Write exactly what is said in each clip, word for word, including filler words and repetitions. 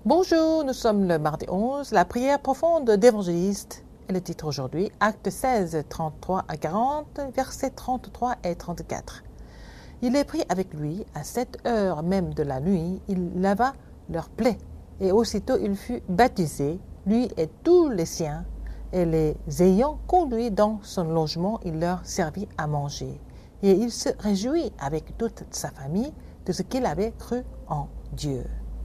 Bonjour, nous sommes le mardi onze, la prière profonde d'évangéliste est le titre aujourd'hui, acte seize, trente-trois à quarante, versets trente-trois et trente-quatre. Il est pris avec lui, à cette heure même de la nuit, il lava leurs plaies, et aussitôt il fut baptisé, lui et tous les siens, et les ayant conduits dans son logement, il leur servit à manger. Et il se réjouit avec toute sa famille de ce qu'il avait cru en Dieu.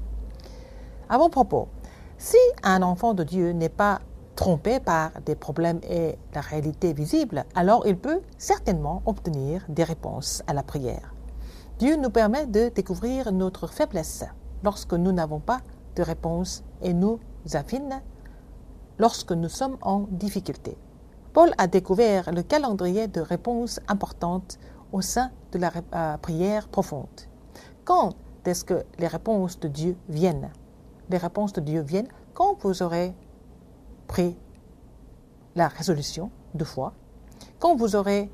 À bon propos, si un enfant de Dieu n'est pas trompé par des problèmes et la réalité visible, alors il peut certainement obtenir des réponses à la prière. Dieu nous permet de découvrir notre faiblesse lorsque nous n'avons pas de réponse et nous affine lorsque nous sommes en difficulté. Paul a découvert le calendrier de réponses importantes au sein de la euh, prière profonde. Quand est-ce que les réponses de Dieu viennent? Les réponses de Dieu viennent quand vous aurez pris la résolution de foi, quand vous aurez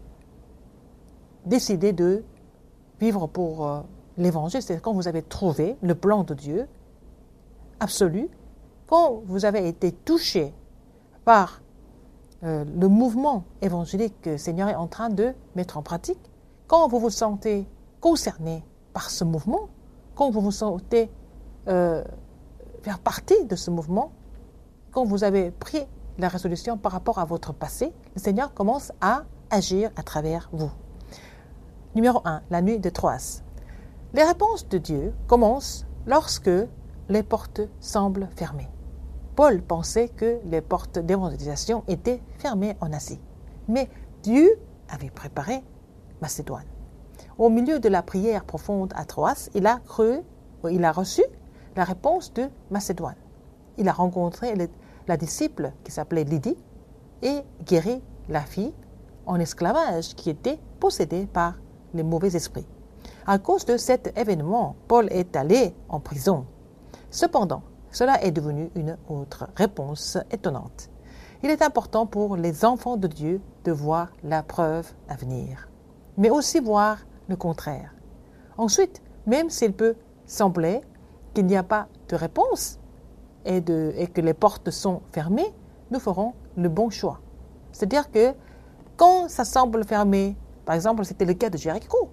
décidé de vivre pour euh, l'évangile, c'est quand vous avez trouvé le plan de Dieu absolu, quand vous avez été touché par euh, le mouvement évangélique que le Seigneur est en train de mettre en pratique, quand vous vous sentez concerné par ce mouvement, quand vous vous sentez euh, faire partie de ce mouvement, quand vous avez pris la résolution par rapport à votre passé, le Seigneur commence à agir à travers vous. Numéro un, la nuit de Troas. Les réponses de Dieu commencent lorsque les portes semblent fermées. Paul pensait que les portes d'évangélisation étaient fermées en Asie. Mais Dieu avait préparé Macédoine. Au milieu de la prière profonde à Troas, il a cru, il a reçu la réponse de Macédoine. Il a rencontré le, la disciple qui s'appelait Lydie et guéri la fille en esclavage qui était possédée par les mauvais esprits. À cause de cet événement, Paul est allé en prison. Cependant, cela est devenu une autre réponse étonnante. Il est important pour les enfants de Dieu de voir la preuve à venir, mais aussi voir le contraire. Ensuite, même s'il peut sembler qu'il n'y a pas de réponse et, de, et que les portes sont fermées, nous ferons le bon choix. C'est-à-dire que quand ça semble fermé, par exemple, c'était le cas de Jéricho.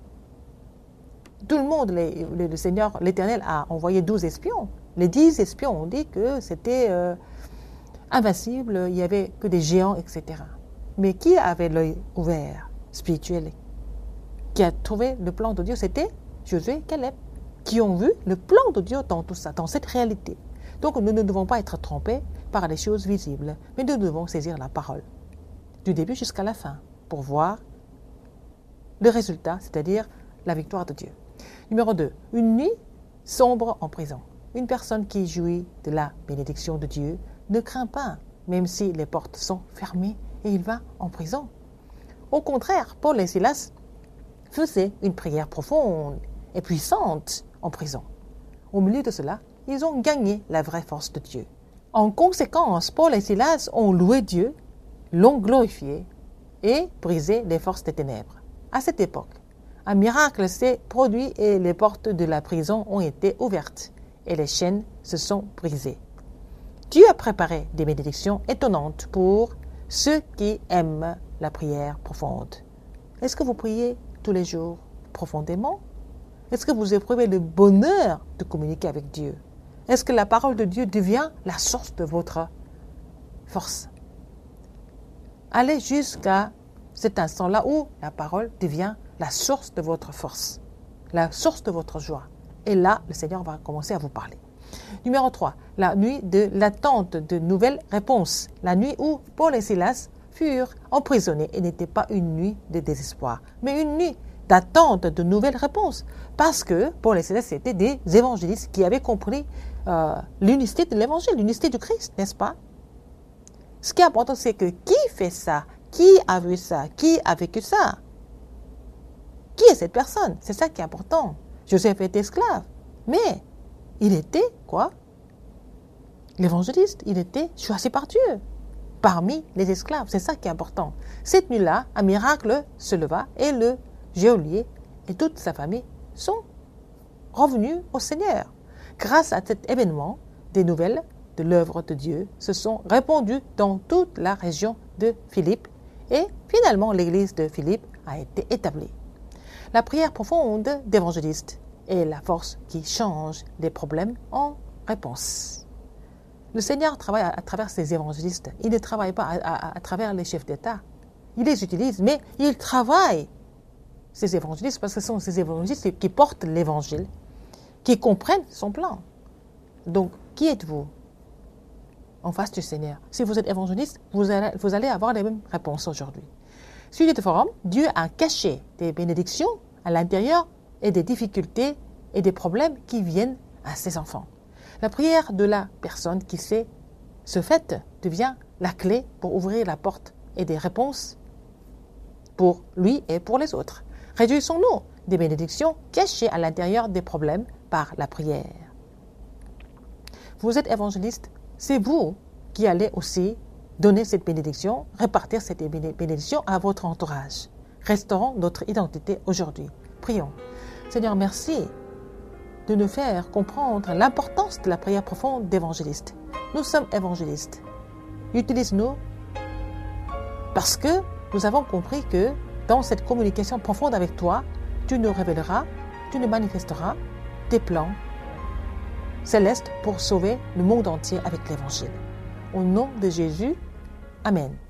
Tout le monde, les, les, le Seigneur, l'Éternel a envoyé douze espions. Les dix espions ont dit que c'était euh, invincible, il n'y avait que des géants, et cetera. Mais qui avait l'œil ouvert, spirituel, qui a trouvé le plan de Dieu? C'était Josué et Caleb, qui ont vu le plan de Dieu dans tout ça, dans cette réalité. Donc nous ne devons pas être trompés par les choses visibles, mais nous devons saisir la parole, du début jusqu'à la fin, pour voir le résultat, c'est-à-dire la victoire de Dieu. Numéro deux, une nuit sombre en prison. Une personne qui jouit de la bénédiction de Dieu ne craint pas, même si les portes sont fermées et il va en prison. Au contraire, Paul et Silas faisaient une prière profonde et puissante en prison. Au milieu de cela, ils ont gagné la vraie force de Dieu. En conséquence, Paul et Silas ont loué Dieu, l'ont glorifié et brisé les forces des ténèbres. À cette époque, un miracle s'est produit et les portes de la prison ont été ouvertes et les chaînes se sont brisées. Dieu a préparé des bénédictions étonnantes pour ceux qui aiment la prière profonde. Est-ce que vous priez tous les jours profondément? Est-ce que vous éprouvez le bonheur de communiquer avec Dieu? Est-ce que la parole de Dieu devient la source de votre force? Allez jusqu'à cet instant-là où la parole devient la source de votre force, la source de votre joie. Et là, le Seigneur va commencer à vous parler. Numéro trois, la nuit de l'attente de nouvelles réponses. La nuit où Paul et Silas furent emprisonnés et n'était pas une nuit de désespoir, mais une nuit d'attente de nouvelles réponses. Parce que Paul et Silas étaient des évangélistes qui avaient compris euh, l'unicité de l'évangile, l'unicité du Christ, n'est-ce pas? Ce qui est important, c'est que qui fait ça? Qui a vu ça? Qui a vécu ça? Qui est cette personne? C'est ça qui est important. Joseph était esclave, mais il était quoi? L'évangéliste, il était choisi par Dieu, parmi les esclaves. C'est ça qui est important. Cette nuit-là, un miracle se leva et le geôlier et toute sa famille sont revenus au Seigneur. Grâce à cet événement, des nouvelles de l'œuvre de Dieu se sont répandues dans toute la région de Philippe et finalement l'église de Philippe a été établie. La prière profonde d'évangéliste est la force qui change les problèmes en réponse. Le Seigneur travaille à, à travers ses évangélistes. Il ne travaille pas à, à, à travers les chefs d'État. Il les utilise, mais il travaille ces évangélistes parce que ce sont ces évangélistes qui portent l'évangile, qui comprennent son plan. Donc, qui êtes-vous en face du Seigneur? Si vous êtes évangéliste, vous allez, vous allez avoir les mêmes réponses aujourd'hui. Suite de forum, Dieu a caché des bénédictions à l'intérieur et des difficultés et des problèmes qui viennent à ses enfants. La prière de la personne qui sait ce fait devient la clé pour ouvrir la porte et des réponses pour lui et pour les autres. Réjouissons-nous des bénédictions cachées à l'intérieur des problèmes par la prière. Vous êtes évangéliste, c'est vous qui allez aussi donner cette bénédiction, répartir cette bénédiction à votre entourage. Restaurons notre identité aujourd'hui. Prions. Seigneur, merci de nous faire comprendre l'importance de la prière profonde d'évangéliste. Nous sommes évangélistes. Utilise-nous parce que nous avons compris que dans cette communication profonde avec toi, tu nous révéleras, tu nous manifesteras tes plans célestes pour sauver le monde entier avec l'évangile. Au nom de Jésus, Amen.